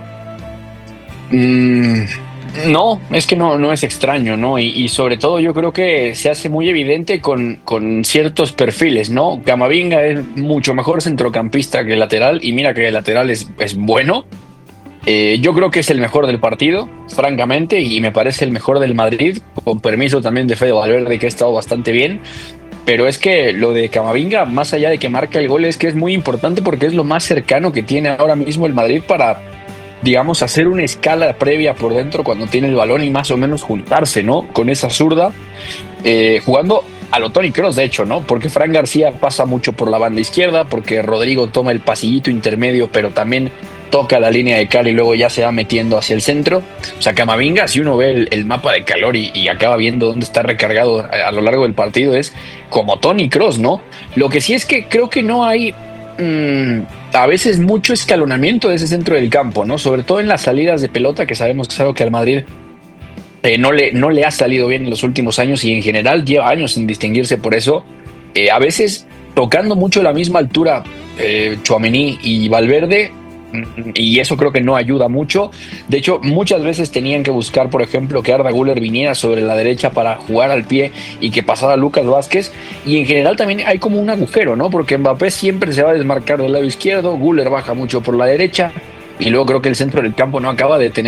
No, es que no es extraño, ¿no? Y sobre todo yo creo que se hace muy evidente con ciertos perfiles, ¿no? Camavinga es mucho mejor centrocampista que lateral, y mira que el lateral es bueno. Yo creo que es el mejor del partido, francamente, y me parece el mejor del Madrid, con permiso también de Fede Valverde, que ha estado bastante bien. Pero es que lo de Camavinga, más allá de que marca el gol, es que es muy importante porque es lo más cercano que tiene ahora mismo el Madrid para, digamos, hacer una escala previa por dentro cuando tiene el balón y más o menos juntarse, ¿no? Con esa zurda, jugando a lo Toni Kroos, de hecho, ¿no? Porque Fran García pasa mucho por la banda izquierda, porque Rodrigo toma el pasillito intermedio, pero también toca la línea de cal y luego ya se va metiendo hacia el centro. O sea, Camavinga, si uno ve el mapa de calor y acaba viendo dónde está recargado a lo largo del partido, es como Toni Kroos, ¿no? Lo que sí es que creo que no hay a veces mucho escalonamiento de ese centro del campo, ¿no? Sobre todo en las salidas de pelota, que sabemos que es algo que al Madrid no le ha salido bien en los últimos años, y en general lleva años sin distinguirse por eso. A veces tocando mucho la misma altura Tchouaméni y Valverde, y eso creo que no ayuda mucho. De hecho, muchas veces tenían que buscar, por ejemplo, que Arda Güler viniera sobre la derecha para jugar al pie y que pasara Lucas Vázquez, y en general también hay como un agujero, ¿no? Porque Mbappé siempre se va a desmarcar del lado izquierdo, Güler baja mucho por la derecha, y luego creo que el centro del campo no acaba de tener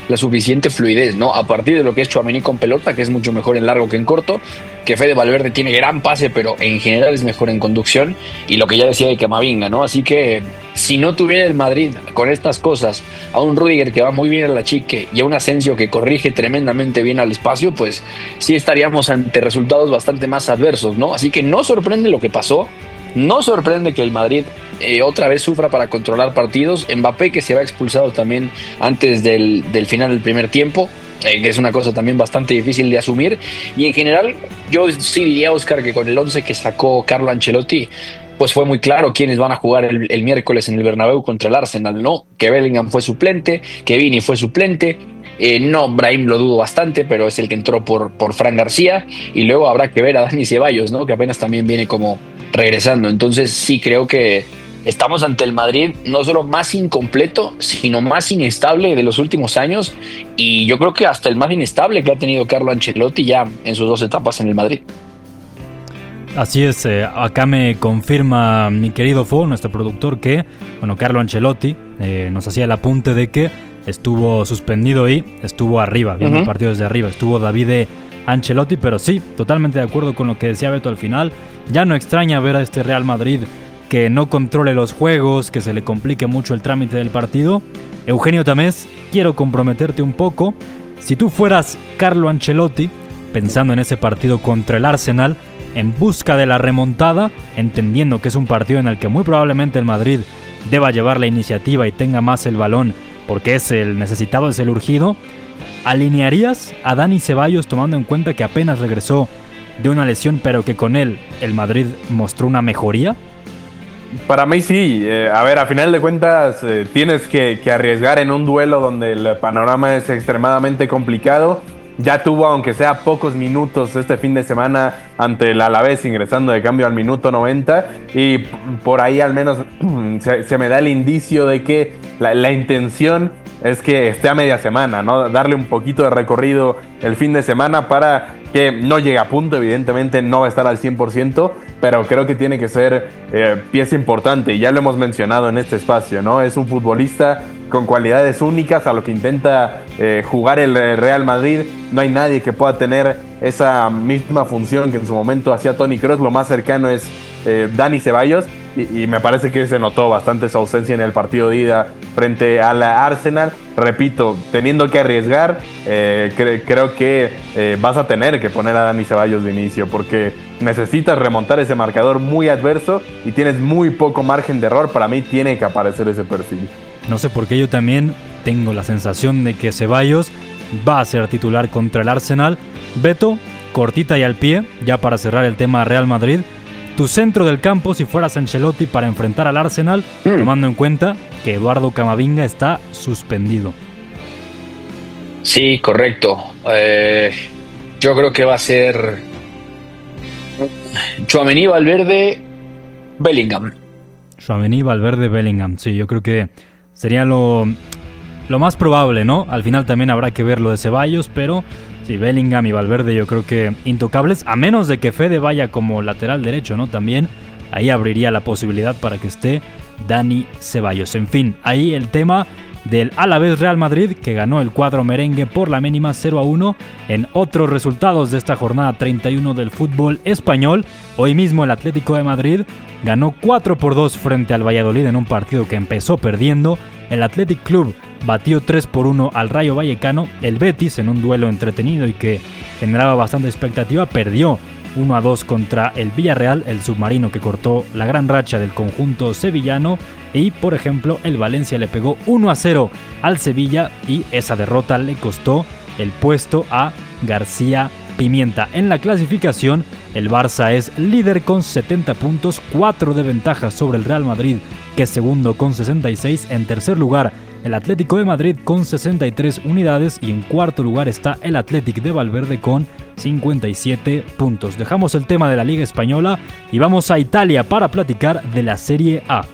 la suficiente fluidez, ¿no? A partir de lo que es Tchouaméni con pelota, que es mucho mejor en largo que en corto, que Fede Valverde tiene gran pase, pero en general es mejor en conducción, y lo que ya decía de Camavinga, ¿no? Así que si no tuviera el Madrid con estas cosas, a un Rüdiger que va muy bien a la chique y a un Asensio que corrige tremendamente bien al espacio, pues sí estaríamos ante resultados bastante más adversos, ¿no? Así que no sorprende lo que pasó, no sorprende que el Madrid otra vez sufra para controlar partidos. Mbappé, que se va expulsado también antes del final del primer tiempo, que es una cosa también bastante difícil de asumir. Y en general, yo sí diría, Oscar, que con el 11 que sacó Carlo Ancelotti, pues fue muy claro quiénes van a jugar el miércoles en el Bernabéu contra el Arsenal, ¿no? Que Bellingham fue suplente, que Vini fue suplente. No, Brahim lo dudo bastante, pero es el que entró por Fran García. Y luego habrá que ver a Dani Ceballos, ¿no? Que apenas también viene como regresando. Entonces sí creo que estamos ante el Madrid no solo más incompleto, sino más inestable de los últimos años, y yo creo que hasta el más inestable que ha tenido Carlo Ancelotti ya en sus 2 etapas en el Madrid. Así es, acá me confirma mi querido Fo, nuestro productor, que Carlo Ancelotti nos hacía el apunte de que estuvo suspendido y estuvo arriba, viendo el partido desde arriba, estuvo Davide Ancelotti, pero sí, totalmente de acuerdo con lo que decía Beto al final. Ya no extraña ver a este Real Madrid que no controle los juegos, que se le complique mucho el trámite del partido. Eugenio Tamés, quiero comprometerte un poco. Si tú fueras Carlo Ancelotti, pensando en ese partido contra el Arsenal, en busca de la remontada, entendiendo que es un partido en el que muy probablemente el Madrid deba llevar la iniciativa y tenga más el balón, porque es el necesitado, es el urgido, ¿alinearías a Dani Ceballos tomando en cuenta que apenas regresó de una lesión, pero que con él el Madrid mostró una mejoría? Para mí sí. A ver, a final de cuentas tienes que arriesgar en un duelo donde el panorama es extremadamente complicado. Ya tuvo, aunque sea pocos minutos este fin de semana ante el Alavés, ingresando de cambio al minuto 90, y por ahí al menos se me da el indicio de que la intención es que esté a media semana, ¿no? Darle un poquito de recorrido el fin de semana para que no llegue a punto. Evidentemente no va a estar al 100%, pero creo que tiene que ser pieza importante, y ya lo hemos mencionado en este espacio, ¿no? Es un futbolista con cualidades únicas a lo que intenta jugar el Real Madrid. No hay nadie que pueda tener esa misma función que en su momento hacía Toni Kroos. Lo más cercano es Dani Ceballos, y me parece que se notó bastante su ausencia en el partido de ida frente al Arsenal. Repito, teniendo que arriesgar, creo que vas a tener que poner a Dani Ceballos de inicio, porque necesitas remontar ese marcador muy adverso y tienes muy poco margen de error. Para mí tiene que aparecer ese perfil. No sé por qué yo también tengo la sensación de que Ceballos va a ser titular contra el Arsenal. Beto, cortita y al pie, ya para cerrar el tema Real Madrid, tu centro del campo si fueras Ancelotti para enfrentar al Arsenal, tomando en cuenta que Eduardo Camavinga está suspendido. Sí, correcto. Yo creo que va a ser Tchouaméni, Valverde, Bellingham. Tchouaméni, Valverde, Bellingham. Sí, yo creo que sería lo más probable, ¿no? Al final también habrá que ver lo de Ceballos, pero sí, Bellingham y Valverde yo creo que intocables, a menos de que Fede vaya como lateral derecho, ¿no? También ahí abriría la posibilidad para que esté Dani Ceballos. En fin, ahí el tema del Alavés Real Madrid, que ganó el cuadro merengue por la mínima 0-1. En otros resultados de esta jornada 31 del fútbol español, hoy mismo el Atlético de Madrid ganó 4-2 frente al Valladolid en un partido que empezó perdiendo. El Athletic Club batió 3-1 al Rayo Vallecano. El Betis, en un duelo entretenido y que generaba bastante expectativa, perdió 1-2 contra el Villarreal, el submarino que cortó la gran racha del conjunto sevillano. Y, por ejemplo, el Valencia le pegó 1-0 al Sevilla, y esa derrota le costó el puesto a García Pimienta. En la clasificación, el Barça es líder con 70 puntos, 4 de ventaja sobre el Real Madrid, que es segundo con 66. En tercer lugar, el Atlético de Madrid con 63 unidades, y en cuarto lugar está el Athletic de Valverde con 57 puntos. Dejamos el tema de la Liga Española y vamos a Italia para platicar de la Serie A.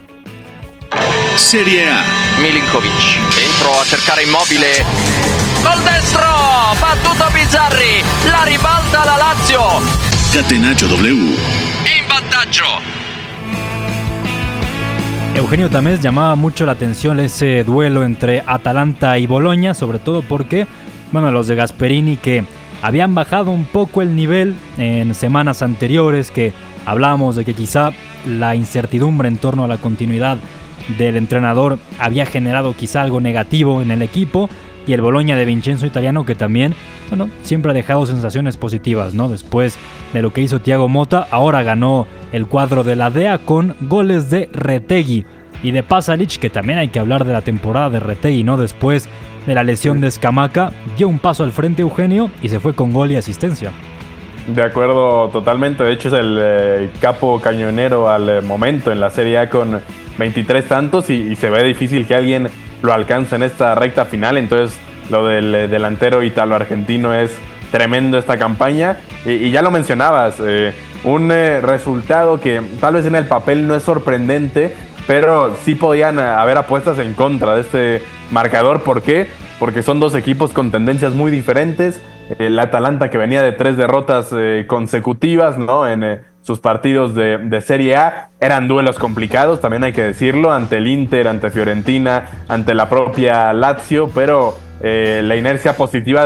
Serie A. Milinkovic, dentro a cercare Immobile, col destro, battuto Bizzarri, la ribalta la Lazio. Catenaccio W. In vantaggio. Eugenio Tamés, llamaba mucho la atención ese duelo entre Atalanta y Bologna, sobre todo porque, bueno, los de Gasperini que habían bajado un poco el nivel en semanas anteriores, que hablábamos de que quizá la incertidumbre en torno a la continuidad del entrenador había generado quizá algo negativo en el equipo, y el Bologna de Vincenzo Italiano que también, bueno, siempre ha dejado sensaciones positivas, ¿no? Después de lo que hizo Thiago Motta, ahora ganó el cuadro de la DEA con goles de Retegui y de Pasalic, que también hay que hablar de la temporada de Retegui, ¿no? Después de la lesión de Scamacca, dio un paso al frente Eugenio y se fue con gol y asistencia. De acuerdo, totalmente. De hecho, es el capo cañonero al momento en la Serie A con 23 tantos y se ve difícil que alguien lo alcance en esta recta final. Entonces, lo del delantero italo-argentino es tremendo esta campaña. Y ya lo mencionabas, un resultado que tal vez en el papel no es sorprendente, pero sí podían haber apuestas en contra de este marcador. ¿Por qué? Porque son dos equipos con tendencias muy diferentes. El Atalanta que venía de 3 derrotas consecutivas, ¿no? En sus partidos de Serie A, eran duelos complicados, también hay que decirlo, ante el Inter, ante Fiorentina, ante la propia Lazio, pero la inercia positiva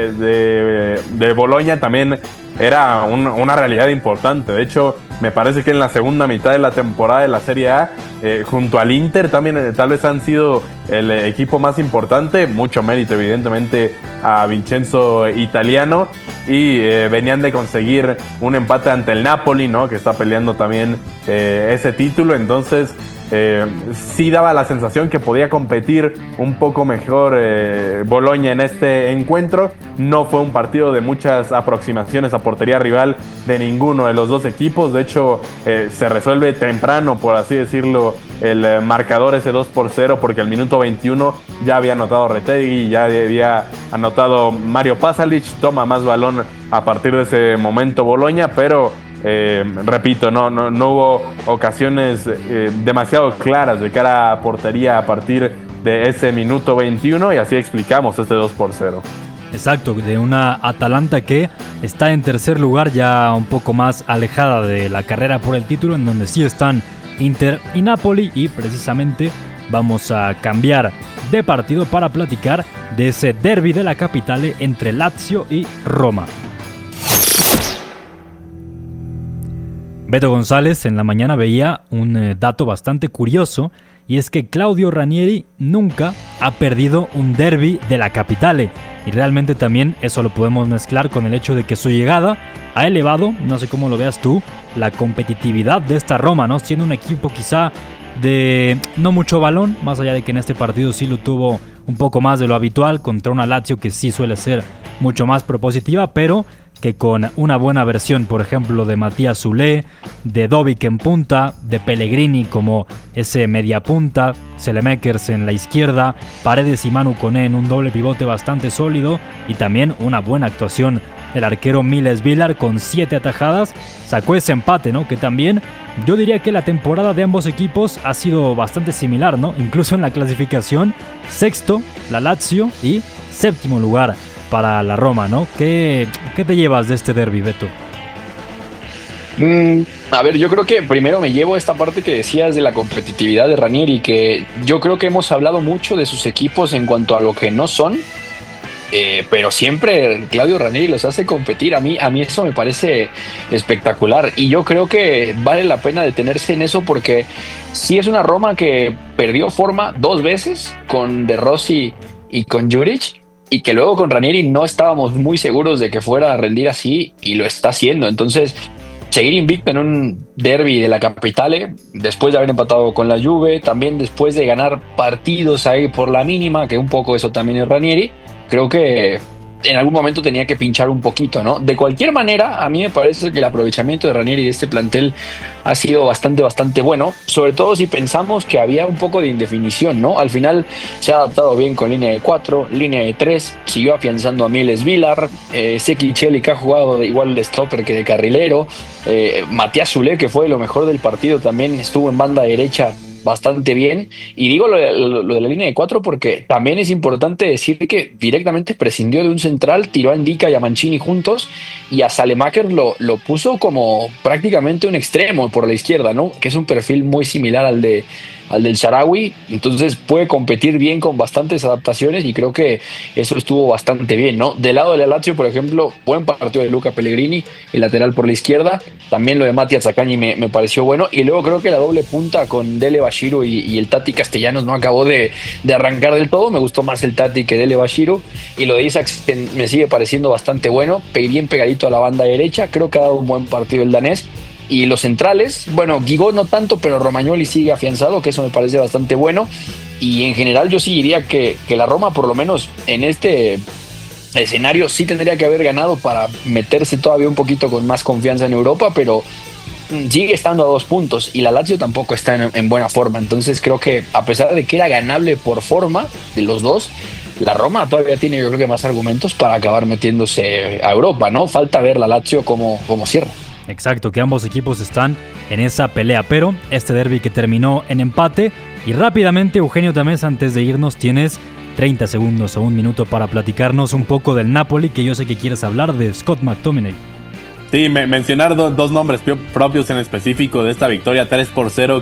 de Bologna también era una realidad importante. De hecho, me parece que en la segunda mitad de la temporada de la Serie A, junto al Inter, también tal vez han sido el equipo más importante. Mucho mérito, evidentemente, a Vincenzo Italiano. Y venían de conseguir un empate ante el Napoli, ¿no? Que está peleando también ese título. Entonces, sí daba la sensación que podía competir un poco mejor Bologna en este encuentro. No fue un partido de muchas aproximaciones a portería rival de ninguno de los dos equipos. De hecho, se resuelve temprano, por así decirlo, el marcador, ese 2-0, porque al minuto 21 ya había anotado Retegui, ya había anotado Mario Pasalic. Toma más balón a partir de ese momento Bologna, pero repito, no hubo ocasiones demasiado claras de cara a portería a partir de ese minuto 21, y así explicamos este 2-0. Exacto, de una Atalanta que está en tercer lugar, ya un poco más alejada de la carrera por el título, en donde sí están Inter y Napoli, y precisamente vamos a cambiar de partido para platicar de ese derbi de la capitale entre Lazio y Roma. Beto González en la mañana veía un dato bastante curioso, y es que Claudio Ranieri nunca ha perdido un derbi de la capitale, y realmente también eso lo podemos mezclar con el hecho de que su llegada ha elevado, no sé cómo lo veas tú, la competitividad de esta Roma, ¿no? Siendo un equipo quizá de no mucho balón, más allá de que en este partido sí lo tuvo un poco más de lo habitual contra una Lazio que sí suele ser mucho más propositiva, pero que con una buena versión, por ejemplo, de Matías Zulé, de Dovic en punta, de Pellegrini como ese media punta, Selemakers en la izquierda, Paredes y Manu Koné en un doble pivote bastante sólido, y también una buena actuación del arquero Miles Vilar con 7 atajadas, sacó ese empate, ¿no? Que también yo diría que la temporada de ambos equipos ha sido bastante similar, ¿no? Incluso en la clasificación, sexto la Lazio y séptimo lugar para la Roma, ¿no? ¿Qué te llevas de este derbi, Beto? A ver, yo creo que primero me llevo esta parte que decías de la competitividad de Ranieri, que yo creo que hemos hablado mucho de sus equipos en cuanto a lo que no son, pero siempre Claudio Ranieri los hace competir. A mí eso me parece espectacular, y yo creo que vale la pena detenerse en eso, porque sí es una Roma que perdió forma 2 veces con De Rossi y con Juric, y que luego con Ranieri no estábamos muy seguros de que fuera a rendir así, y lo está haciendo. Entonces, seguir invicto en un derbi de la capitale, después de haber empatado con la Juve, también después de ganar partidos ahí por la mínima, que un poco eso también es Ranieri, creo que en algún momento tenía que pinchar un poquito, ¿no? De cualquier manera, a mí me parece que el aprovechamiento de Ranieri de este plantel ha sido bastante bueno, sobre todo si pensamos que había un poco de indefinición, ¿no? Al final se ha adaptado bien con línea de 4, línea de 3, siguió afianzando a Miles Vilar, Seki Cheli, que ha jugado igual de stopper que de carrilero, Matías Zulé, que fue lo mejor del partido, también estuvo en banda derecha bastante bien. Y digo lo de la línea de 4 porque también es importante decir que directamente prescindió de un central, tiró a Indica y a Mancini juntos, y a Salemakers lo puso como prácticamente un extremo por la izquierda, ¿no? Que es un perfil muy similar al de al del Saharaui, entonces puede competir bien con bastantes adaptaciones y creo que eso estuvo bastante bien, ¿no? Del lado de la Lazio, por ejemplo, buen partido de Luca Pellegrini, el lateral por la izquierda, también lo de Matti Azacanyi me pareció bueno, y luego creo que la doble punta con Dele Bashiru y el Tati Castellanos no acabó de arrancar del todo, me gustó más el Tati que Dele Bashiru, y lo de Isaac me sigue pareciendo bastante bueno, bien pegadito a la banda derecha, creo que ha dado un buen partido el danés. Y los centrales, bueno, Guigó no tanto, pero Romagnoli sigue afianzado, que eso me parece bastante bueno. Y en general yo sí diría que la Roma, por lo menos en este escenario, sí tendría que haber ganado para meterse todavía un poquito con más confianza en Europa, pero sigue estando a 2 puntos y la Lazio tampoco está en buena forma. Entonces creo que a pesar de que era ganable por forma de los dos, la Roma todavía tiene, yo creo que más argumentos para acabar metiéndose a Europa, ¿no? Falta ver la Lazio cómo cierra. Exacto, que ambos equipos están en esa pelea, pero este derbi que terminó en empate. Y rápidamente, Eugenio Tamés, antes de irnos, tienes 30 segundos o un minuto para platicarnos un poco del Napoli, que yo sé que quieres hablar de Scott McTominay. Sí, mencionar dos nombres propios en específico de esta victoria 3-0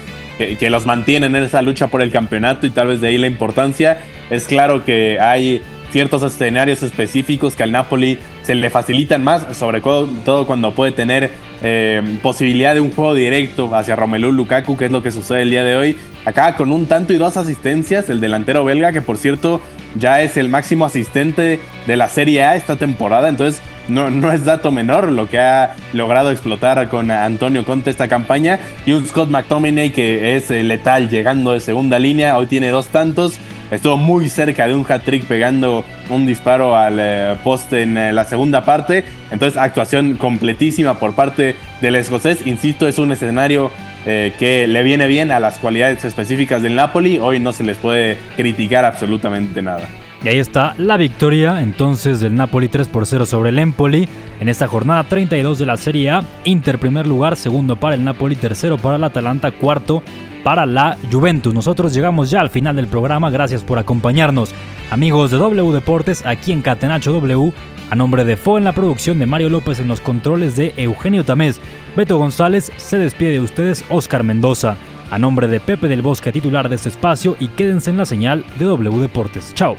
que los mantienen en esa lucha por el campeonato, y tal vez de ahí la importancia. Es claro que hay ciertos escenarios específicos que al Napoli se le facilitan más, sobre todo cuando puede tener posibilidad de un juego directo hacia Romelu Lukaku, que es lo que sucede el día de hoy. Acá con 1 tanto y 2 asistencias, el delantero belga, que por cierto ya es el máximo asistente de la Serie A esta temporada, entonces no es dato menor lo que ha logrado explotar con Antonio Conte esta campaña. Y un Scott McTominay que es letal llegando de segunda línea, hoy tiene 2 tantos. Estuvo muy cerca de un hat-trick pegando un disparo al poste en la segunda parte. Entonces, actuación completísima por parte del escocés. Insisto, es un escenario que le viene bien a las cualidades específicas del Napoli. Hoy no se les puede criticar absolutamente nada. Y ahí está la victoria entonces del Napoli 3-0 sobre el Empoli en esta jornada 32 de la Serie A. Inter primer lugar, segundo para el Napoli, tercero para el Atalanta, cuarto para la Juventus. Nosotros llegamos ya al final del programa, gracias por acompañarnos. Amigos de W Deportes, aquí en Catenacho W, a nombre de Fo en la producción, de Mario López en los controles, de Eugenio Tamés, Beto González, se despide de ustedes Oscar Mendoza. A nombre de Pepe del Bosque, titular de este espacio, y quédense en la señal de W Deportes. Chao.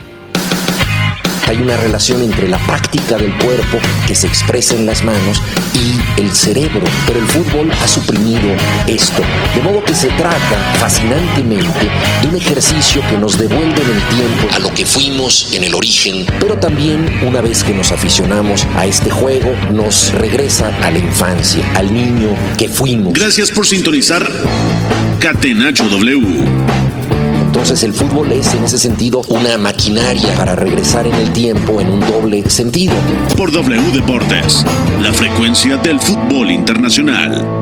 Hay una relación entre la práctica del cuerpo que se expresa en las manos y el cerebro, pero el fútbol ha suprimido esto, de modo que se trata fascinantemente de un ejercicio que nos devuelve en el tiempo a lo que fuimos en el origen, pero también una vez que nos aficionamos a este juego nos regresa a la infancia, al niño que fuimos. Gracias por sintonizar Catenacho W. Entonces el fútbol es en ese sentido una maquinaria para regresar en el tiempo en un doble sentido. Por W Deportes, la frecuencia del fútbol internacional.